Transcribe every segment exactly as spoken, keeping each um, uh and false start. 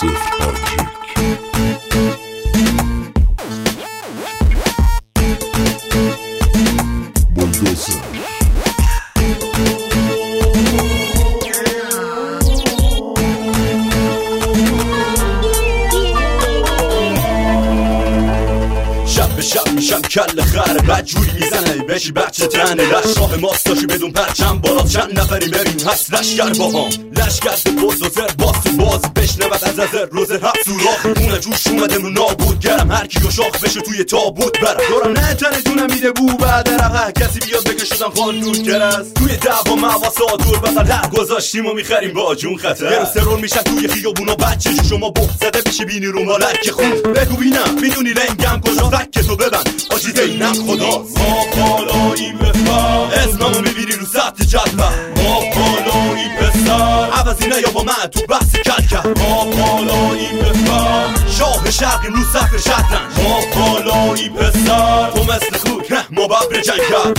صفر آرژیک بلدوزر شب به شب میشم کل خره بد جوری میزنه بشی بچه تنه رشاه ماستاشی بدون پرچم بالا چند نفری بریم هست لشگر با هم لشگر به بلدوزر باز تو باز بشنود از از روز هفت سوراخ خونه جوش اومده رو نابود گرم هر کی و شاخ بشه توی تابوت برم دورم نه تنتونم میده بو بعد رقه کسی بیاد بگه شدم خانون کرست توی دعوا مواسا دور بقل هر گذاشتیم و میخریم با جون خطر یه رو سرور میشن توی خیابونا بچه جو شما بخت زده بشه بینی رو مالک خون بگو بینم میدونی لنگم کجا رک تو ببند آجی زینم خداست ما بالاییم بفر اسممو میبینی رو سطح جدول ما بالاییم پسر عوضی نیا با من تو بحث کل کرد ما بالاییم بفر شاه شرقیم رو سفر شطرنج ما بالاییم پسر تو مثل خوک ما ببر جنگ کرد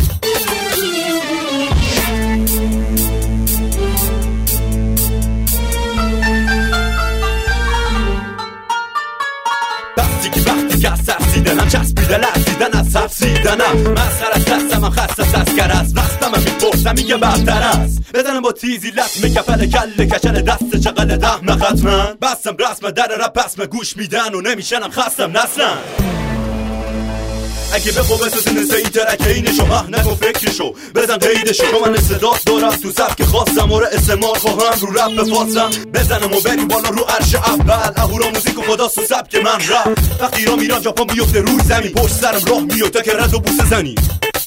از سرسیدنم چسبیده لرزیدن از سرسیدنم مسخر از دستم هم خستم دستگر است وقتم هم میپرسم میگه برتر است بزنم با تیزی لطمه کفل کل کشل دست چقل دهم ختمن بستم رسم در رب پسم گوش میدن و نمیشنم خستم نسلم اگه به خوبه سوزنسه این ترکه اینشو مح نگو فکرشو بزن قیدشو تو من استعداد دارم تو سبک خواستم و استعمال خواهم رو رب بفاسم بزنم و بریم بالا رو عرش اول اهورا موزیک و خدا سو سبک من رب وقتی را میران جاپان بیفته روی زمین پشت سرم راه میفته که رد و بوسه زنی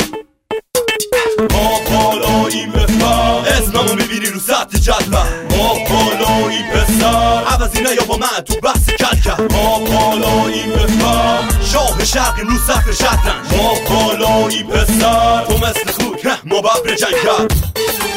ما بالاییم بفر اسممو میبینی رو سطح جدول ما بالاییم پسر عوضی نیا با من تو بحث کل کرد ما بالاییم بفر شاه شرقیم رو سفر شطرنج ما بالاییم پسر تو مثل خوک ما ببر جنگ کرد